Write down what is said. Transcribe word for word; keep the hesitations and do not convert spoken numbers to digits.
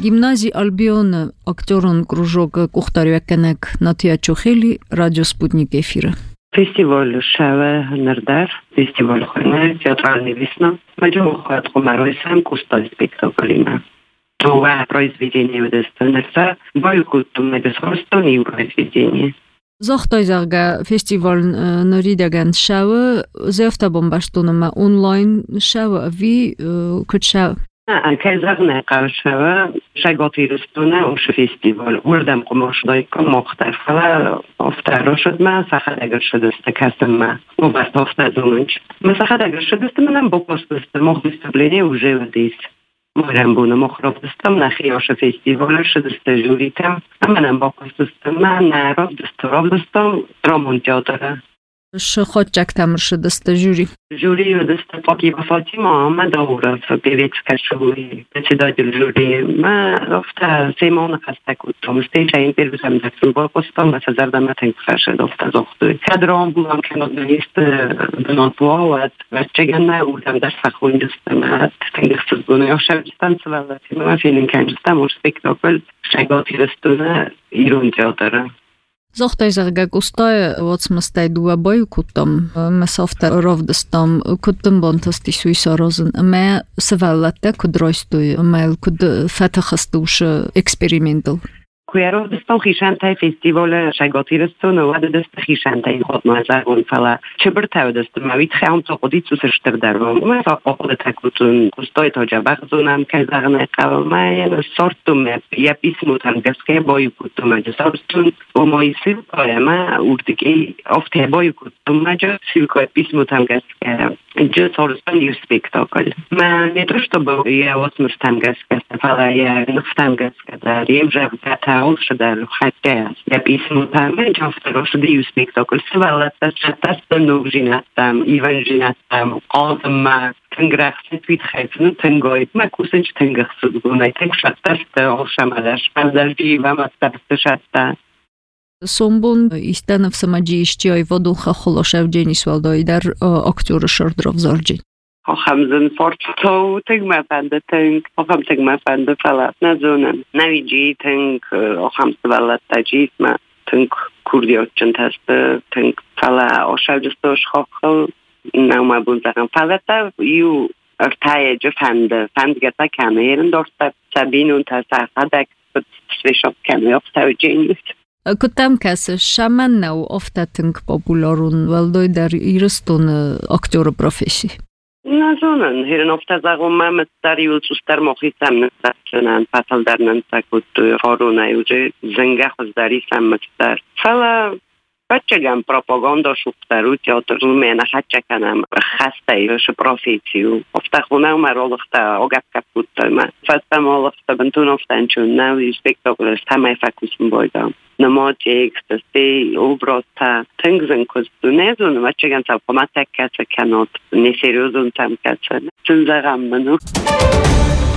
Գիմնազի Ալբիոն ակտորն կրուժոկ կուխտարյականակ Նատիա Չոխելի ռադիո Սպուտնիկ էֆիրը Фестиваль Шаве Нердар, фестиваль Хойне, театральный весна. Мадем ход хумаруисам кустой спектаклима. Това произведение ведется Нердар, бойкуту медесхорстон и произведение. Зохтой зарга фестиваль Норидаган Шаве, зефта бомбаштуна онлайн Шаве, ви куча. كازغنا قاشوا شغوتي رستونا وش فيستيفال وردم قماش دايكم مختلفة افتار شد ما سخت اگر شد است کسم ما و بس افتار دونج ما سخت اگر شد است منم با پست است مخدستبلینی و جه ودیس مرم بونه مخرب دستم نخیاش فیستیوال شد است جوریتم منم با پست است من نراب دستراب دستم رامونتیا داره شخوت جکتم شد است جوری جوری و دست پاکی با فاطمه من داورا فبیت کشوی بسیداد جوری ما رفته سیمان خسته کردم استیش این پیروزم دستم با پستم و سزردم تنگ فرشد افته زختوی کدرام بودم که نادنیست بناتوا و چگن نهوردم در سخون دستم تنگ خسته یا شبستان سوالاتی من فیلم کنجستم و سپیکتاکل شگاتی رستونه ایرون جادره Зохтай зарга густай вот смастай дуа бой кутам масофта ровдастам кутам бонтасти суиса розен ме савалата кудройстуй мел куд фатахастуш экспериментал Куяро дастам хишантай фестиваль шаготи растуна вада даст хишантай ход назарун фала чебртау дастам авит хам тоқодит сусештер дарвам ма фақод такутун густай таҷа бахзунам казагна қавма сортум я писмутам гаске бой кутум аҷасабстун و مای سیلکای ما اردگی افته بای کدوم مجا سیلکای پیسموتم گست کردم اینجا سالستان یه سپیکتاکل من نداشته با یه واسمستم گست کردم فلا یه نفتم گست کردم یه جبه تعال شده رو خطه یه پیسموتم اینجا افترا شده یه سپیکتاکل سوالت دست دست نو جینتم ایوان جینتم قادم ما تنگرخصی توید خیفنو تنگایید ما کوسنج تنگرخصی بگونه تنگ شد دست آشامدش پندرجی و مستبست شده Сомбун истана в самадиищи воду хахолошев Денис Валдой дар актер Шардров Зарджи. Хахамзен фортто тигма фанде тинг, хахам тигма фанде фалат назунен. Навиджи тинг, хахам свалат тажит ма тинг курдиотчен тасте тинг фала ошавдстош хахал наuma bunzagan falata ю артая же фанде фандгата камерен дорта сабинун тасахадак свешоп камеоп тавжинит. Кутам кас шаман нау офтатинг популярун валдой дар ирстон актер профессии. Назонан херен офтазагум мамет дариул сустар мохисам нестачнан паталдарнан такут хоруна уже зенгах дарисам мастар. Фала بچگم پروپاگاندا شوخترو تئاتر من حچکنم خسته ایش پروفیسیو افتخونه مرالخته آگپ کپوت ما فستم آلخته بنتون افتن چون نوی سپیکتاکل همه فکوسم بایدم نماد یکست سی اوبراتا تنگزن کستو نیزون بچگم تا قمت تک کسه کنات نسیروزون تم کسه چون زغم منو